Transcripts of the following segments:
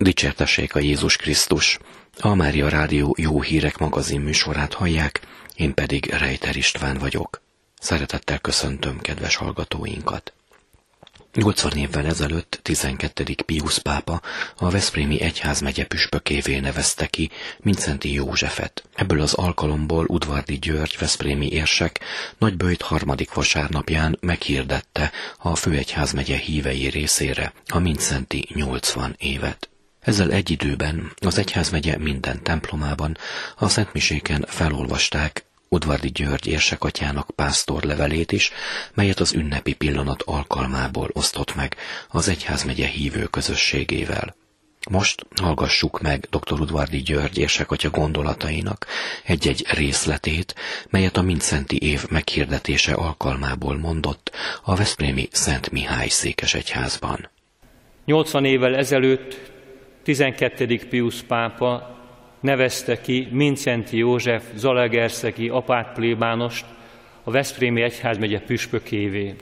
Dicsértessék a Jézus Krisztus! A Mária Rádió Jó Hírek magazin műsorát hallják, én pedig Rejter István vagyok. Szeretettel köszöntöm kedves hallgatóinkat! 80 évvel ezelőtt 12. Piusz pápa a veszprémi egyházmegye püspökévé nevezte ki Mindszenty Józsefet. Ebből az alkalomból Udvardy György veszprémi érsek Nagyböjt harmadik vasárnapján meghirdette a főegyházmegye hívei részére a Mindszenty 80 évet. Ezzel egy időben az egyházmegye minden templomában a szentmiséken felolvasták Udvardy György érsekatyának pásztorlevelét is, melyet az ünnepi pillanat alkalmából osztott meg az egyházmegye hívő közösségével. Most hallgassuk meg dr. Udvardy György érsekatya gondolatainak egy-egy részletét, melyet a Mindszenty év meghirdetése alkalmából mondott a veszprémi Szent Mihály székesegyházban. 80 évvel ezelőtt 12. Piusz pápa nevezte ki Mindszenty József zalaegerszegi apátplébánost a veszprémi egyházmegye püspökévé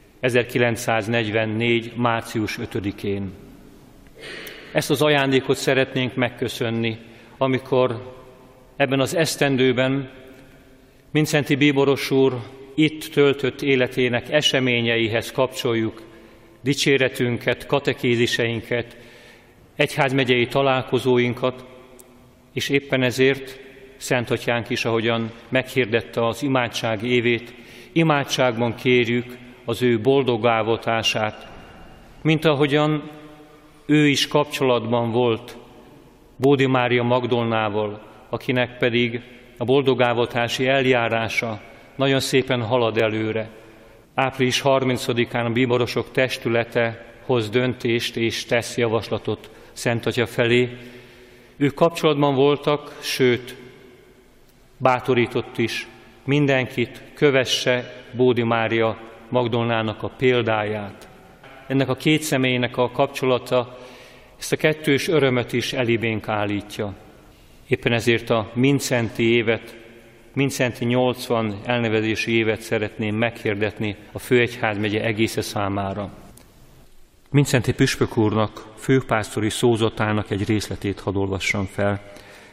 1944. március 5-én. Ezt az ajándékot szeretnénk megköszönni, amikor ebben az esztendőben Mindszenty bíboros úr itt töltött életének eseményeihez kapcsoljuk dicséretünket, katekéziseinket, egyházmegyei találkozóinkat, és éppen ezért Szentatyánk is, ahogyan meghirdette az imádság évét, imádságban kérjük az ő boldoggávotását, mint ahogyan ő is kapcsolatban volt Bódi Mária Magdolnával, akinek pedig a boldoggávotási eljárása nagyon szépen halad előre. Április 30-án a bíborosok testülete hoz döntést és tesz javaslatot Szentatya felé. Ők kapcsolatban voltak, sőt, bátorított is mindenkit, kövesse Bódi Mária Magdolnának a példáját. Ennek a két személynek a kapcsolata ezt a kettős örömöt is elibénk állítja. Éppen ezért a Mindszenty évet, Mindszenty 80 elnevezési évet szeretném meghirdetni a főegyházmegye egésze számára. Mindszenty püspök úrnak főpásztori szózatának egy részletét hadd olvassam fel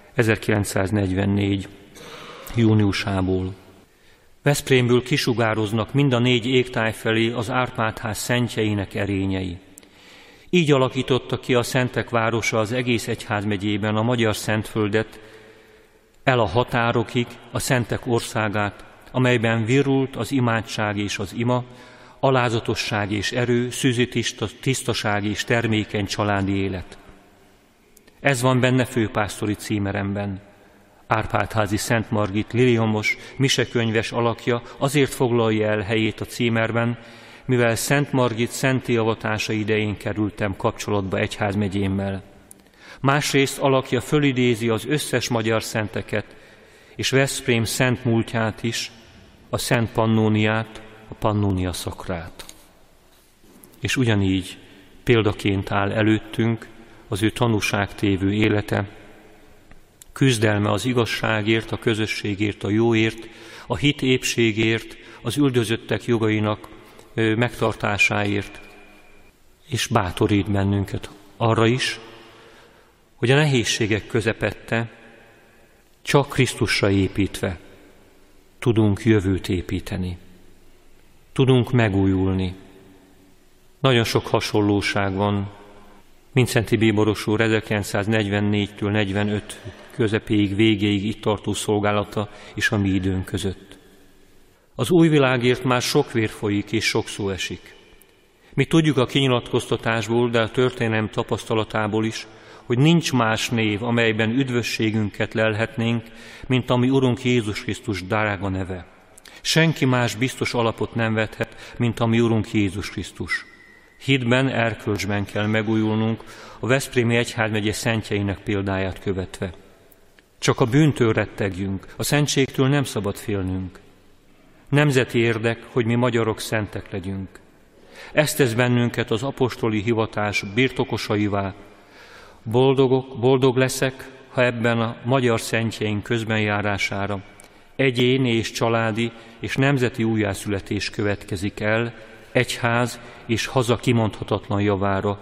1944. júniusából. Veszprémből kisugároznak mind a 4 égtáj felé az Árpád-ház szentjeinek erényei. Így alakította ki a Szentek városa az egész egyházmegyében a magyar Szentföldet, el a határokig a Szentek országát, amelyben virult az imádság és az ima, alázatosság és erő, szűzi tisztaság és termékeny családi élet. Ez van benne főpásztori címeremben. Árpád-házi Szent Margit liliomos, misekönyves alakja azért foglalja el helyét a címerben, mivel Szent Margit szenti avatása idején kerültem kapcsolatba egyházmegyémmel. Másrészt alakja fölidézi az összes magyar szenteket, és Veszprém szent múltját is, a Szent Pannóniát, a Pannónia szakrát. És ugyanígy példaként áll előttünk az ő tanúságtévő élete, küzdelme az igazságért, a közösségért, a jóért, a hit épségért, az üldözöttek jogainak megtartásáért, és bátorít bennünket arra is, hogy a nehézségek közepette csak Krisztusra építve tudunk jövőt építeni. Tudunk megújulni. Nagyon sok hasonlóság van Mindszenty bíboros úr 1944-től 45 közepéig, végéig itt tartó szolgálata és a mi időnk között. Az új világért már sok vér folyik és sok szó esik. Mi tudjuk a kinyilatkoztatásból, de a történelem tapasztalatából is, hogy nincs más név, amelyben üdvösségünket lelhetnénk, mint a mi Urunk Jézus Krisztus drága neve. Senki más biztos alapot nem vethet, mint a mi Urunk Jézus Krisztus. Hitben, erkölcsben kell megújulnunk, a veszprémi egyházmegye szentjeinek példáját követve. Csak a bűntől rettegjünk, a szentségtől nem szabad félnünk. Nemzeti érdek, hogy mi magyarok szentek legyünk. Ezt tesz bennünket az apostoli hivatás birtokosaivá. Boldog leszek, ha ebben a magyar szentjeink közbenjárására egyéni és családi és nemzeti újjászületés következik el, egyház és haza kimondhatatlan javára,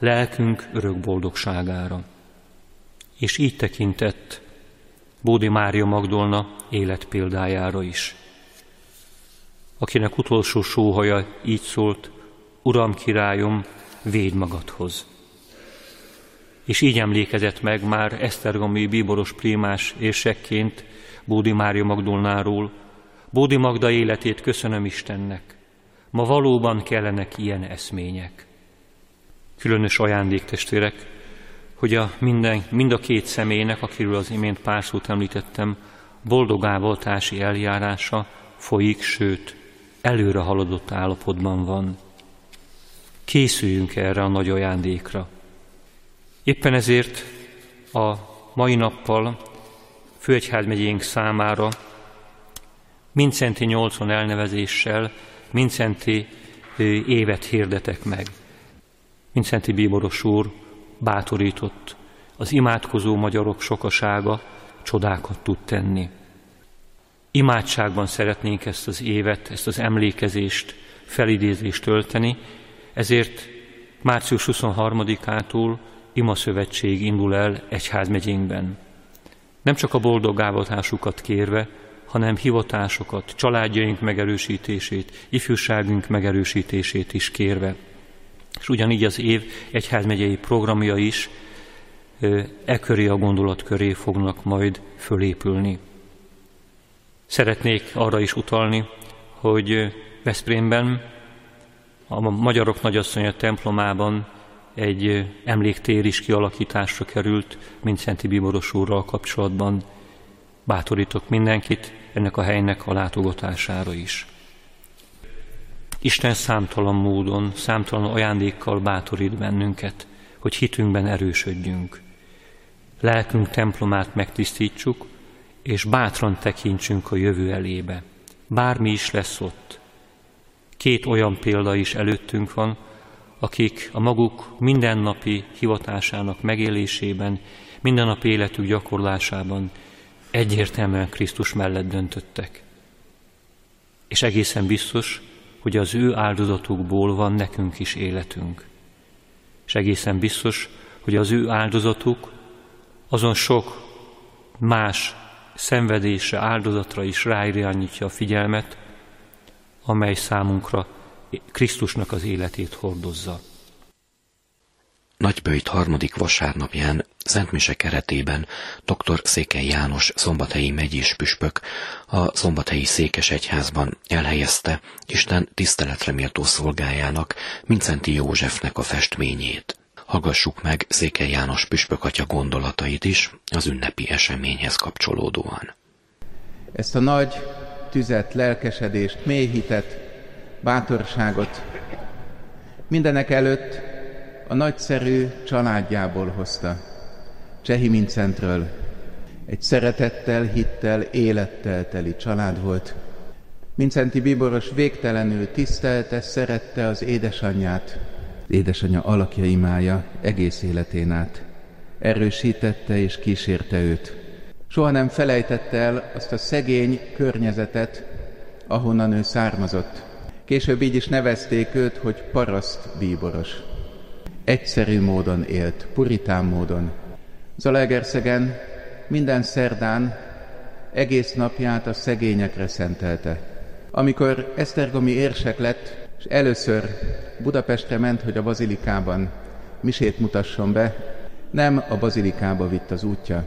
lelkünk örök boldogságára. És így tekintett Bódi Mária Magdolna életpéldájára is, akinek utolsó sóhaja így szólt: Uram, királyom, védj magadhoz. És így emlékezett meg már esztergomi bíboros prímás érsekként Bódi Mária Magdolnáról: Bódi Magda életét köszönöm Istennek, ma valóban kellenek ilyen eszmények. Különös ajándék, testvérek, hogy mind a két személynek, akiről az imént pár szót említettem, boldogávoltási eljárása folyik, sőt, előre haladott állapotban van. Készüljünk erre a nagy ajándékra. Éppen ezért a mai nappal főegyházmegyénk számára Mindszenty 80 elnevezéssel Mindszenty évet hirdetek meg. Mindszenty bíboros úr bátorított: az imádkozó magyarok sokasága csodákat tud tenni. Imádságban szeretnénk ezt az évet, ezt az emlékezést, felidézést tölteni, ezért március 23-ától imaszövetség indul el egyházmegyénkben. Nem csak a boldogávatásukat kérve, hanem hivatásokat, családjaink megerősítését, ifjúságunk megerősítését is kérve. És ugyanígy az év egyházmegyei programja is köré a gondolat köré fognak majd fölépülni. Szeretnék arra is utalni, hogy Veszprémben, a Magyarok Nagyasszonya templomában egy emléktér is kialakításra került Mindszenty bíboros úrral kapcsolatban. Bátorítok mindenkit ennek a helynek a látogatására is. Isten számtalan módon, számtalan ajándékkal bátorít bennünket, hogy hitünkben erősödjünk. Lelkünk templomát megtisztítsuk, és bátran tekintsünk a jövő elébe. Bármi is lesz ott. Két olyan példa is előttünk van, akik a maguk mindennapi hivatásának megélésében, mindennapi életük gyakorlásában egyértelműen Krisztus mellett döntöttek. És egészen biztos, hogy az ő áldozatukból van nekünk is életünk. És egészen biztos, hogy az ő áldozatuk azon sok más szenvedésre, áldozatra is ráirányítja a figyelmet, amely számunkra Krisztusnak az életét hordozza. Nagyböjt harmadik vasárnapján szentmise keretében dr. Székely János szombathelyi megyés püspök a szombathelyi székesegyházban elhelyezte Isten tiszteletre méltó szolgájának, Mindszenty Józsefnek a festményét. Hallgassuk meg Székely János püspök atya gondolatait is az ünnepi eseményhez kapcsolódóan. Ezt a nagy tüzet, lelkesedést, mély hitet, bátorságot mindenek előtt a nagyszerű családjából hozta, Csehi Mindszentyről. Egy szeretettel, hittel, élettel teli család volt. Mindszenty bíboros végtelenül tisztelte, szerette az édesanyját. Édesanyja alakja, imája egész életén át. Erősítette és kísérte őt. Soha nem felejtette el azt a szegény környezetet, ahonnan ő származott. Később így is nevezték őt, hogy paraszt bíboros. Egyszerű módon élt, puritán módon. Zalaegerszegen minden szerdán egész napját a szegényekre szentelte. Amikor esztergomi érsek lett, és először Budapestre ment, hogy a bazilikában misét mutasson be, nem a bazilikába vitt az útja.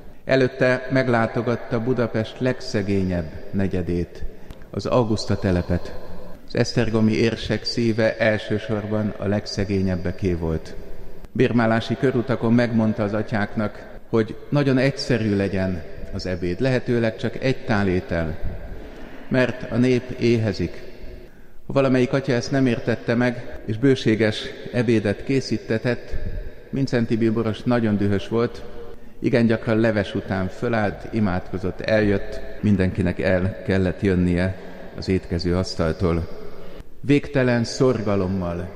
Előtte meglátogatta Budapest legszegényebb negyedét, az Auguszta telepet. Az esztergomi érsek szíve elsősorban a legszegényebbeké volt. Bérmálási körutakon megmondta az atyáknak, hogy nagyon egyszerű legyen az ebéd, lehetőleg csak egy tál étel, mert a nép éhezik. Ha valamelyik atya ezt nem értette meg, és bőséges ebédet készítetett, Mindszenty bíboros nagyon dühös volt, igen gyakran leves után fölállt, imádkozott, eljött, mindenkinek el kellett jönnie az étkező asztaltól. Végtelen szorgalommal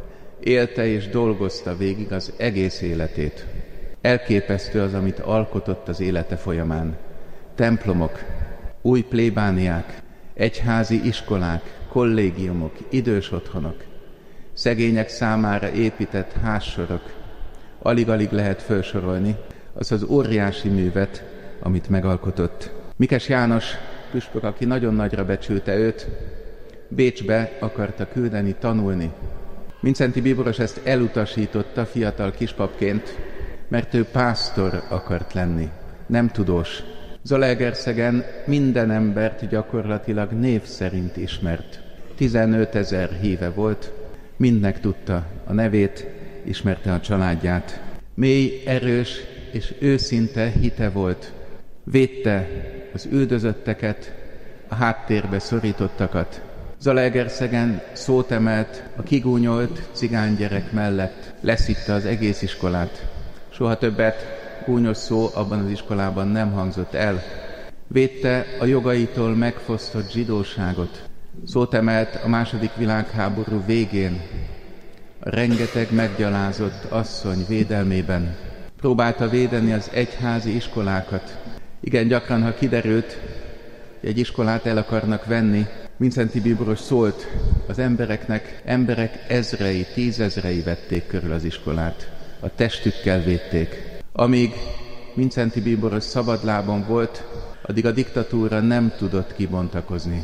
élte és dolgozta végig az egész életét. Elképesztő az, amit alkotott az élete folyamán. Templomok, új plébániák, egyházi iskolák, kollégiumok, idős otthonok. szegények számára épített házsorok. Alig-alig lehet felsorolni azt az óriási művet, amit megalkotott. Mikes János püspök, aki nagyon nagyra becsülte őt, Bécsbe akarta küldeni tanulni. Mindszenty bíboros ezt elutasította fiatal kispapként, mert ő pásztor akart lenni, nem tudós. Zalaegerszegen minden embert gyakorlatilag név szerint ismert. 15 000 híve volt, mindnek tudta a nevét, ismerte a családját. Mély, erős és őszinte hite volt. Védte az üldözötteket, a háttérbe szorítottakat. Zalaegerszegen szót emelt a kigúnyolt cigánygyerek mellett, leszitte az egész iskolát. Soha többet gúnyos szó abban az iskolában nem hangzott el. Védte a jogaitól megfosztott zsidóságot. Szót emelt a II. Világháború végén, a rengeteg meggyalázott asszony védelmében. Próbálta védeni az egyházi iskolákat. Igen, gyakran, ha kiderült, hogy egy iskolát el akarnak venni, Mindszenty bíboros szólt az embereknek, emberek ezrei, 10 000 vették körül az iskolát. A testükkel védték. Amíg Mindszenty bíboros szabadlábon volt, addig a diktatúra nem tudott kibontakozni.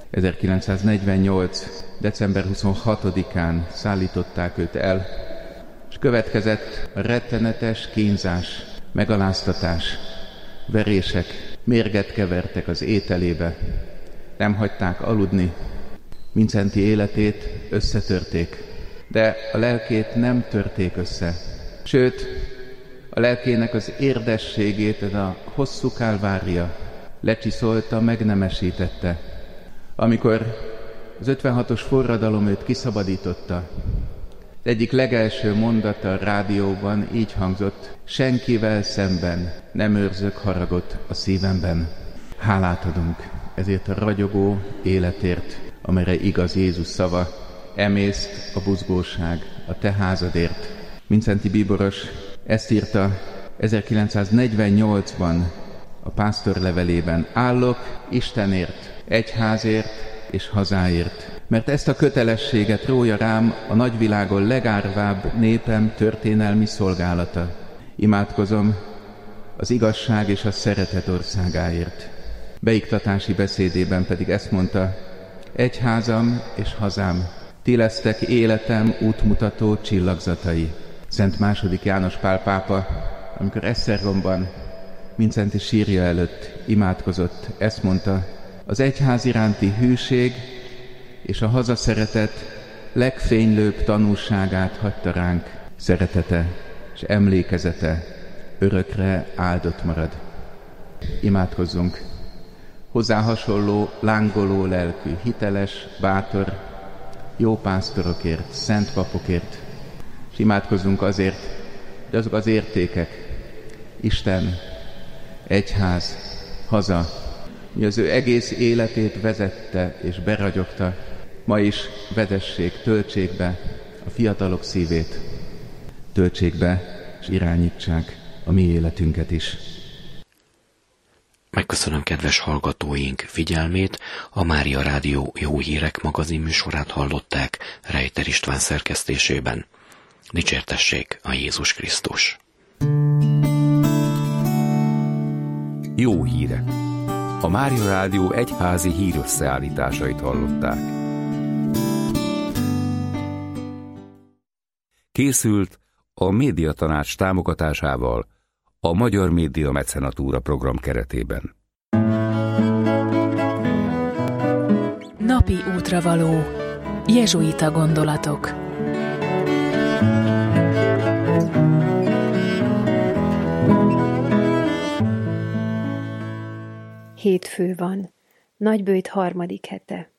1948. december 26-án szállították őt el, és következett a rettenetes kínzás, megaláztatás, verések, mérget kevertek az ételébe, nem hagyták aludni, Mindszenty életét összetörték, de a lelkét nem törték össze. Sőt, a lelkének az érdességét ez a hosszú kálvária lecsiszolta, megnemesítette. Amikor az 56-os forradalom őt kiszabadította, az egyik legelső mondata a rádióban így hangzott: senkivel szemben nem őrzök haragot a szívemben. Hálát adunk ezért a ragyogó életért, amelyre igaz Jézus szava: emészt a buzgóság a te házadért. Mindszenty bíboros ezt írta 1948-ban a pásztorlevelében: állok Istenért, egyházért és hazáért, mert ezt a kötelességet rója rám a nagyvilágon legárvább népem történelmi szolgálata. Imádkozom az igazság és a szeretet országáért. Beiktatási beszédében pedig ezt mondta: egyházam és hazám, ti lesztek életem útmutató csillagzatai. Szent II. János Pál pápa, amikor Esztergomban Mindszenty sírja előtt imádkozott, ezt mondta: az egyház iránti hűség és a hazaszeretet legfénylőbb tanúságát hagyta ránk. Szeretete és emlékezete örökre áldott marad. Imádkozzunk hozzá hasonló, lángoló lelkű, hiteles, bátor, jó pásztorokért, szent papokért, és imádkozzunk azért, hogy azok az értékek, Isten, egyház, haza, mi az ő egész életét vezette és beragyogta, ma is vezessék, töltsék be a fiatalok szívét, töltsék be és irányítsák a mi életünket is. Megköszönöm kedves hallgatóink figyelmét, a Mária Rádió Jó Hírek magazin műsorát hallották Rejter István szerkesztésében. Dicsértessék a Jézus Krisztus! Jó hírek! A Mária Rádió egyházi hírösszeállításait hallották. Készült a Médiatanács támogatásával a Magyar Média Mecenatúra program keretében. Napi útravaló. Jezsuita gondolatok. Hétfő van. Nagybőjt 3. hete.